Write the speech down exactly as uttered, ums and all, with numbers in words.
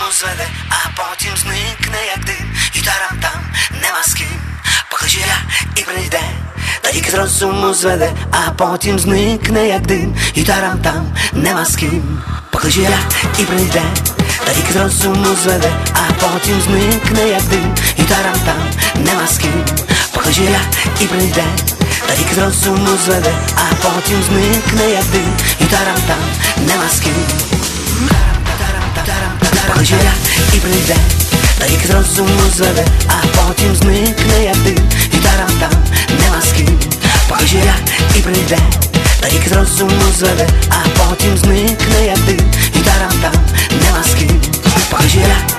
зведе, а потім зникне, як дим. І тарам там нема з ким, поки жиля і прийде, та тільки з розуму зведе, а потім зникне, як дим. І тарам там нема з ким, поки жиля і прийде, та тільки з розуму зведе, а потім зникне, як дим. І тарам там нема з ким, поки жиля і прийде, та тільки з розуму зведе, а потім зникне, як дим. І тарам там нема з ким. Поки жиля і прийде, та тільки з розуму зведе, а потім зникне, як дим. І тарам там нема з ким, поки жиля і прийде, та тільки з розуму зведе, а потім зникне, як дим. І тарам там нема з ким, поки жиля